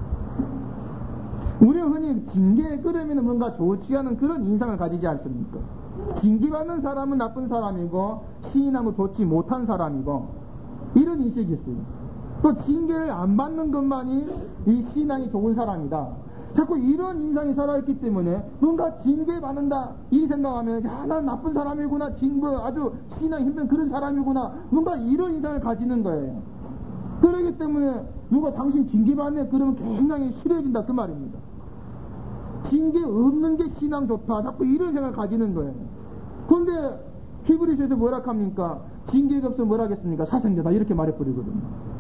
우리는 흔히 징계에 끌으면 뭔가 좋지 않은 그런 인상을 가지지 않습니까? 징계받는 사람은 나쁜 사람이고 시인하면 좋지 못한 사람이고, 이런 인식이 있어요. 또 징계를 안 받는 것만이 이 신앙이 좋은 사람이다, 자꾸 이런 인상이 살아있기 때문에 뭔가 징계받는다 이 생각하면 난 나쁜 사람이구나, 아주 신앙이 힘든 그런 사람이구나, 뭔가 이런 인상을 가지는 거예요. 그러기 때문에 누가 당신 징계받네 그러면 굉장히 싫어진다, 그 말입니다. 징계 없는 게 신앙 좋다, 자꾸 이런 생각을 가지는 거예요. 그런데 히브리서에서 뭐라 합니까? 징계가 없으면 뭐라 하겠습니까? 사생자다, 이렇게 말해버리거든요.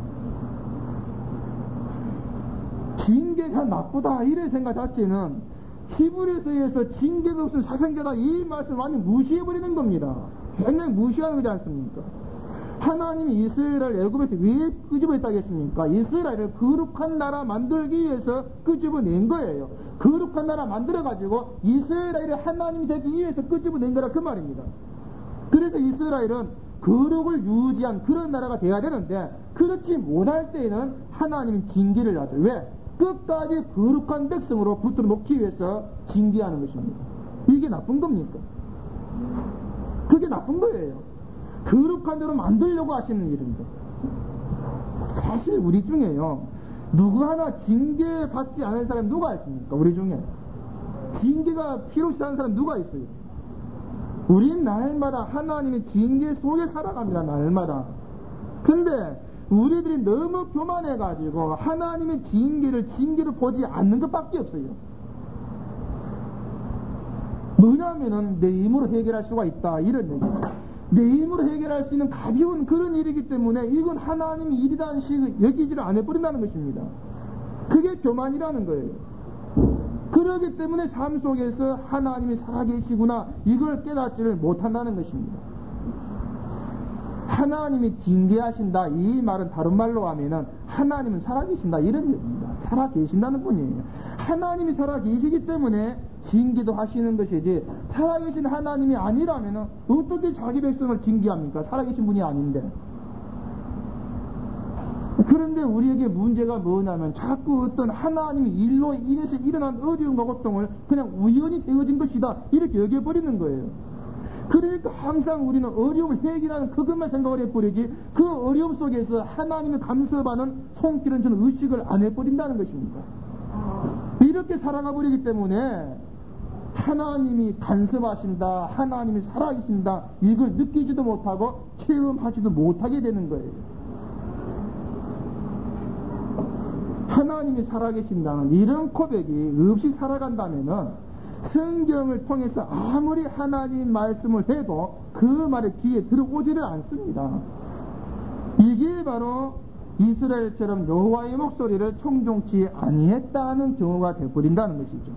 징계가 나쁘다, 이런 생각 자체는 히브리서에서 징계가 없으면 사생자다, 이 말씀을 완전히 무시해버리는 겁니다. 굉장히 무시하는 거지 않습니까? 하나님이 이스라엘을 애굽에서 왜 끄집어냈다겠습니까? 이스라엘을 거룩한 나라 만들기 위해서 끄집어낸 거예요. 거룩한 나라 만들어가지고 이스라엘이 하나님이 되기 위해서 끄집어낸 거라, 그 말입니다. 그래서 이스라엘은 거룩을 유지한 그런 나라가 돼야 되는데 그렇지 못할 때에는 하나님은 징계를 하죠. 왜? 끝까지 거룩한 백성으로 붙들어 놓기 위해서 징계하는 것입니다. 이게 나쁜 겁니까? 그게 나쁜 거예요. 거룩한 대로 만들려고 하시는 일입니다. 사실 우리 중에요, 누구 하나 징계 받지 않은 사람이 누가 있습니까? 우리 중에 징계가 필요 없이 하는 사람 누가 있어요? 우린 날마다 하나님의 징계 속에 살아갑니다. 날마다. 근데 우리들이 너무 교만해가지고 하나님의 징계를 보지 않는 것밖에 없어요. 뭐냐면은 내 힘으로 해결할 수가 있다, 이런 얘기죠. 내 힘으로 해결할 수 있는 가벼운 그런 일이기 때문에 이건 하나님의 일이라는 식으로 여기지를 안 해버린다는 것입니다. 그게 교만이라는 거예요. 그러기 때문에 삶 속에서 하나님이 살아계시구나 이걸 깨닫지를 못한다는 것입니다. 하나님이 징계하신다 이 말은 다른 말로 하면은 하나님은 살아계신다 이런 얘기입니다. 살아계신다는 분이에요. 하나님이 살아계시기 때문에 징계도 하시는 것이지 살아계신 하나님이 아니라면은 어떻게 자기 백성을 징계합니까? 살아계신 분이 아닌데. 그런데 우리에게 문제가 뭐냐면 자꾸 어떤 하나님이 일로 인해서 일어난 어려움과 고통을 그냥 우연히 되어진 것이다 이렇게 여겨버리는 거예요. 그러니까 항상 우리는 어려움을 해결하는 그것만 생각을 해버리지 그 어려움 속에서 하나님의 감사받는 손길은 저는 의식을 안 해버린다는 것입니다. 이렇게 살아가 버리기 때문에 하나님이 간섭하신다, 하나님이 살아계신다 이걸 느끼지도 못하고 체험하지도 못하게 되는 거예요. 하나님이 살아계신다는 이런 고백이 없이 살아간다면은 성경을 통해서 아무리 하나님 말씀을 해도 그 말에 귀에 들어오지를 않습니다. 이게 바로 이스라엘처럼 여호와의 목소리를 청종치 아니했다는 경우가 되어버린다는 것이죠.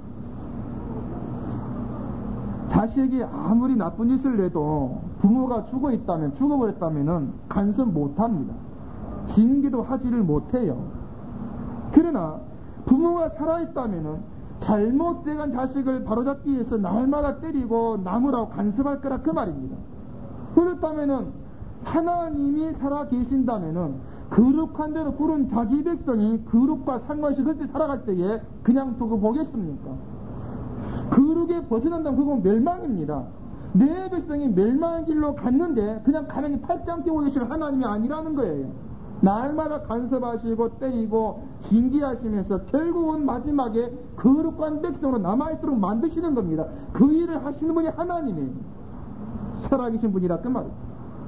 자식이 아무리 나쁜 짓을 해도 부모가 죽어버렸다면 간섭 못합니다. 징계도 하지를 못해요. 그러나 부모가 살아있다면 잘못된 자식을 바로잡기 위해서 날마다 때리고 나무라고 간섭할 거라 그 말입니다. 그렇다면은 하나님이 살아계신다면은 거룩한 대로 부른 자기 백성이 거룩과 상관없이 그렇게 살아갈 때에 그냥 두고 보겠습니까? 거룩에 벗어난다면 그건 멸망입니다. 내 백성이 멸망의 길로 갔는데 그냥 가만히 팔짱 끼고 계실 하나님이 아니라는 거예요. 날마다 간섭하시고 때리고 징계하시면서 결국은 마지막에 거룩한 백성으로 남아있도록 만드시는 겁니다. 그 일을 하시는 분이 하나님이에요. 살아계신 분이라 그 말이에요.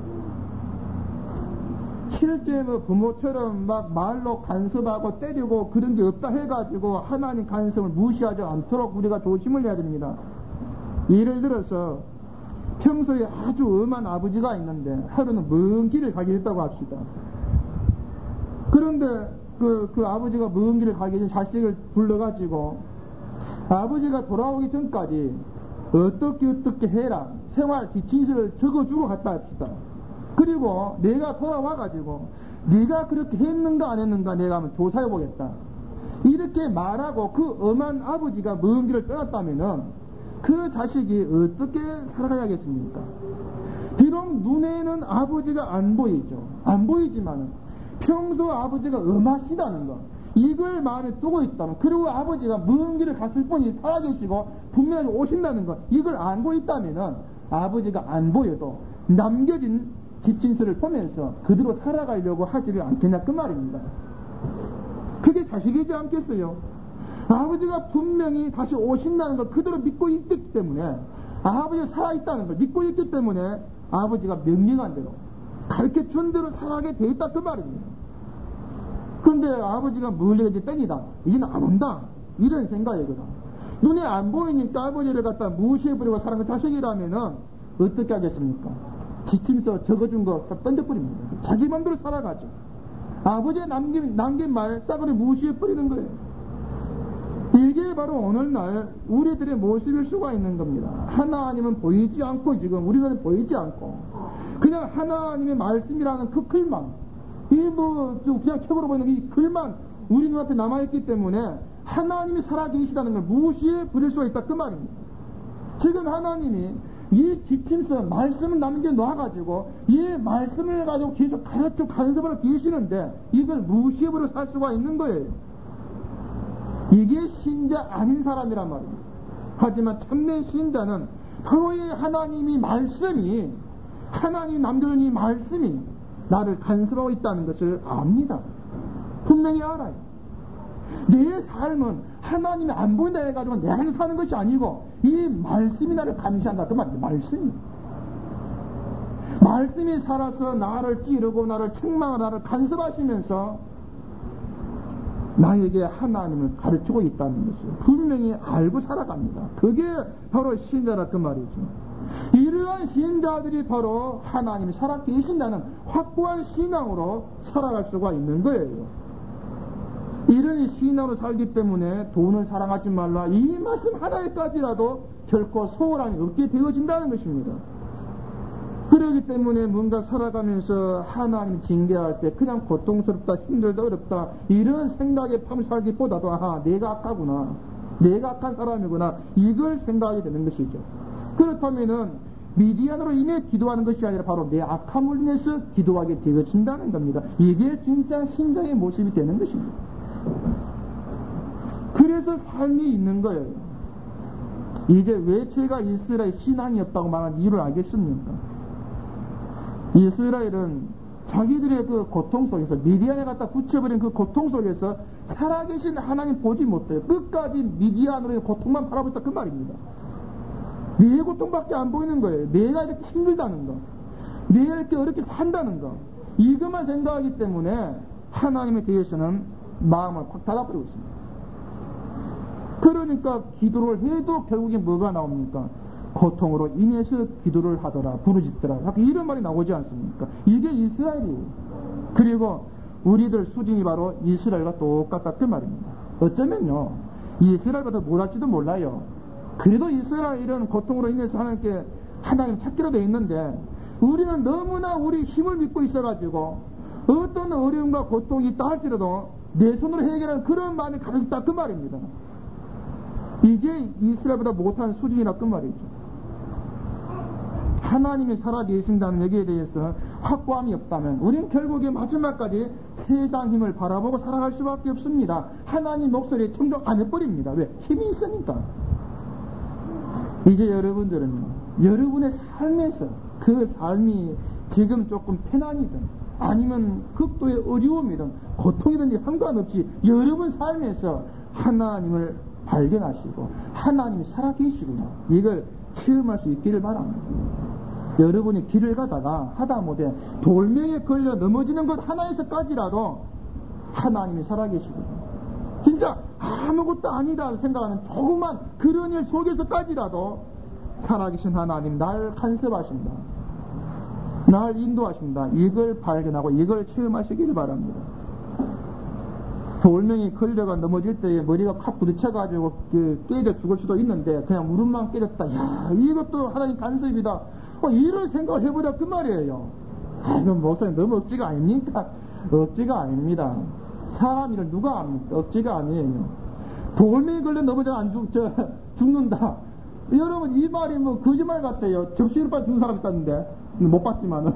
실제 부모처럼 막 말로 간섭하고 때리고 그런 게 없다 해가지고 하나님 간섭을 무시하지 않도록 우리가 조심을 해야 됩니다. 예를 들어서 평소에 아주 엄한 아버지가 있는데 하루는 먼 길을 가게 됐다고 합시다. 그런데 그 아버지가 먼 길을 가기 전에 자식을 불러가지고 아버지가 돌아오기 전까지 어떻게 해라 생활 지침서를 적어주고 갔다 합시다. 그리고 내가 돌아와가지고 네가 그렇게 했는가 안 했는가 내가 한번 조사해보겠다 이렇게 말하고 그 엄한 아버지가 먼 길을 떠났다면은 그 자식이 어떻게 살아가야겠습니까? 비록 눈에는 아버지가 안 보이죠. 안 보이지만은 평소 아버지가 엄하시다는 것 이걸 마음에 두고 있다는 그리고 아버지가 먼 길을 갔을 뿐이 살아계시고 분명히 오신다는 것 이걸 알고 있다면은 아버지가 안 보여도 남겨진 집진서를 보면서 그대로 살아가려고 하지를 않겠냐 그 말입니다. 그게 자식이지 않겠어요? 아버지가 분명히 다시 오신다는 걸 그대로 믿고 있기 때문에 아버지가 살아있다는 걸 믿고 있기 때문에 아버지가 명령한 대로 가르쳐준 대로 살아가게 돼 있다 그 말입니다. 그런데 아버지가 멀리 이제 땡이다 이제는 안 온다 이런 생각이거든. 눈에 안 보이니까 아버지를 갖다 무시해버리고 살아가는 자식이라면은 어떻게 하겠습니까? 지침서 적어준 거 다 던져버립니다. 자기 맘대로 살아가죠. 아버지의 남긴 말 싸그리 무시해버리는 거예요. 이게 바로 오늘날 우리들의 모습일 수가 있는 겁니다. 하나님은 보이지 않고 지금 우리는 보이지 않고 그냥 하나님의 말씀이라는 그 글만 그냥 책으로 보이는 이 글만 우리 눈앞에 남아있기 때문에 하나님이 살아계시다는 걸 무시해버릴 수가 있다 그 말입니다. 지금 하나님이 이 지침서 말씀을 남겨놔가지고 이 말씀을 가지고 계속 가르쳐 간섭을 계시는데 이걸 무시해버려 살 수가 있는 거예요. 이게 신자 아닌 사람이란 말입니다. 하지만 참된 신자는 바로 이 하나님이 말씀이 하나님이 남겨놓은 이 말씀이 나를 간섭하고 있다는 것을 압니다. 분명히 알아요. 내 삶은 하나님이 안 보인다 해가지고 내가 사는 것이 아니고 이 말씀이 나를 감시한다 그 말이에요. 말씀이 살아서 나를 찌르고 나를 책망하고 나를 간섭하시면서 나에게 하나님을 가르치고 있다는 것을 분명히 알고 살아갑니다. 그게 바로 신자라 그 말이죠. 이러한 신자들이 바로 하나님이 살아계신다는 확고한 신앙으로 살아갈 수가 있는 거예요. 이런 신앙으로 살기 때문에 돈을 사랑하지 말라, 이 말씀 하나에까지라도 결코 소홀함이 없게 되어진다는 것입니다. 그러기 때문에 뭔가 살아가면서 하나님 징계할 때 그냥 고통스럽다, 힘들다, 어렵다 이런 생각에 살기보다도 아하, 내가 악하구나, 내가 악한 사람이구나, 이걸 생각하게 되는 것이죠. 그렇다면은 미디안으로 인해 기도하는 것이 아니라 바로 내 악함을 인해서 기도하게 되어진다는 겁니다. 이게 진짜 신자의 모습이 되는 것입니다. 그래서 삶이 있는 거예요. 이제 왜 제가 이스라엘 신앙이 없다고 말하는 이유를 알겠습니까? 이스라엘은 자기들의 그 고통 속에서, 미디안에 갖다 붙여버린 그 고통 속에서 살아계신 하나님 보지 못해요. 끝까지 미디안으로의 고통만 바라보았다 그 말입니다. 내 고통밖에 안 보이는 거예요. 내가 이렇게 힘들다는 거, 내가 이렇게 어렵게 산다는 거, 이것만 생각하기 때문에 하나님에 대해서는 마음을 확 닫아버리고 있습니다. 그러니까 기도를 해도 결국에 뭐가 나옵니까? 고통으로 인해서 기도를 하더라, 부르짖더라, 이런 말이 나오지 않습니까? 이게 이스라엘이에요. 그리고 우리들 수준이 바로 이스라엘과 똑같다 그 말입니다. 어쩌면요, 이스라엘보다 더 못할지도 몰라요. 그래도 이스라엘은 고통으로 인해서 하나님께 하나님 찾기로 되어 있는데, 우리는 너무나 우리 힘을 믿고 있어가지고 어떤 어려움과 고통이 있다 할지라도 내 손으로 해결하는 그런 마음이 가지고 있다 그 말입니다. 이게 이스라엘보다 못한 수준이라 그 말이죠. 하나님이 살아계신다는 얘기에 대해서 확고함이 없다면 우리는 결국에 마지막까지 세상 힘을 바라보고 살아갈 수밖에 없습니다. 하나님 목소리에 청종 안 해버립니다. 왜? 힘이 있으니까. 이제 여러분들은요, 여러분의 삶에서 그 삶이 지금 조금 편안이든 아니면 극도의 어려움이든 고통이든지 상관없이 여러분 삶에서 하나님을 발견하시고 하나님이 살아계시구나, 이걸 체험할 수 있기를 바랍니다. 여러분이 길을 가다가 하다못해 돌멩이에 걸려 넘어지는 것 하나에서까지라도 하나님이 살아계시구나, 진짜 아무것도 아니다 생각하는 조그만 그런 일 속에서까지라도 살아계신 하나님, 날 간섭하신다, 날 인도하신다, 이걸 발견하고 이걸 체험하시기를 바랍니다. 돌멩이 걸려가 넘어질 때에 머리가 확 부딪혀가지고 깨져 죽을 수도 있는데 그냥 무릎만 깨졌다, 야, 이것도 하나님 간섭이다, 이런 생각을 해보자 그 말이에요. 이건 목사님 너무 억지가 아닙니까? 억지가 아닙니다. 사람 일을 누가 합니까? 억지가 아니에요. 돌멩이 걸려 넘어져 죽는다, 여러분 이 말이 뭐 거짓말 같아요. 접시를 빨리 죽는 사람 있다는데 못 봤지만은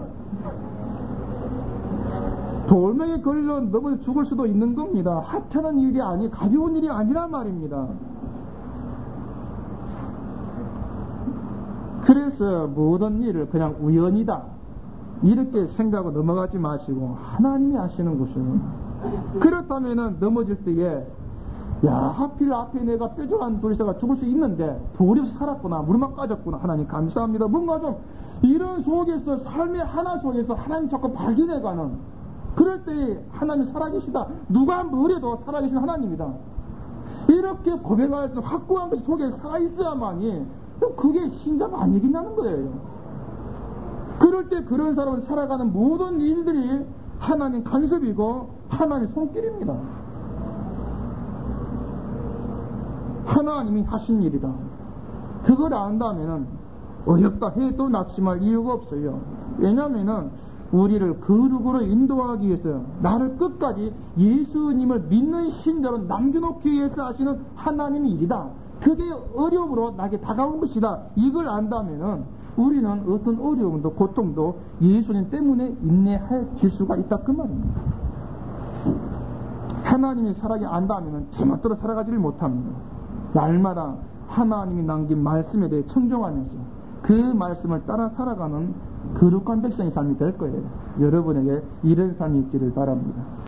돌멩이 걸려 넘어져 죽을 수도 있는 겁니다. 하찮은 일이 아니, 가벼운 일이 아니란 말입니다. 그래서 모든 일을 그냥 우연이다 이렇게 생각하고 넘어가지 마시고 하나님이 하시는 것이에요. 그렇다면은 넘어질 때에 야, 하필 앞에 내가 뾰족한 돌쇠가 죽을 수 있는데 돌이 살았구나, 무릎만 까졌구나, 하나님 감사합니다. 뭔가 좀 이런 속에서, 삶의 하나 속에서 하나님 자꾸 발견해가는, 그럴 때 하나님이 살아계시다, 누가 뭐래도 살아계신 하나님이다, 이렇게 고백할 때 확고한 것이 속에 살아있어야만이 그게 신자가 아니긴 하는 거예요. 그럴 때 그런 사람은 살아가는 모든 일들이 하나님 간섭이고 하나님 손길입니다. 하나님이 하신 일이다. 그걸 안다면은 어렵다 해도 낙심할 이유가 없어요. 왜냐면은 우리를 거룩으로 인도하기 위해서 나를 끝까지 예수님을 믿는 신자로 남겨놓기 위해서 하시는 하나님의 일이다. 그게 어려움으로 나에게 다가온 것이다. 이걸 안다면은 우리는 어떤 어려움도 고통도 예수님 때문에 인내할 수가 있다 그 말입니다. 하나님이 살아게 안다면은 제멋대로 살아가지를 못합니다. 날마다 하나님이 남긴 말씀에 대해 청종하면서 그 말씀을 따라 살아가는 거룩한 백성의 삶이 될 거예요. 여러분에게 이런 삶이 있기를 바랍니다.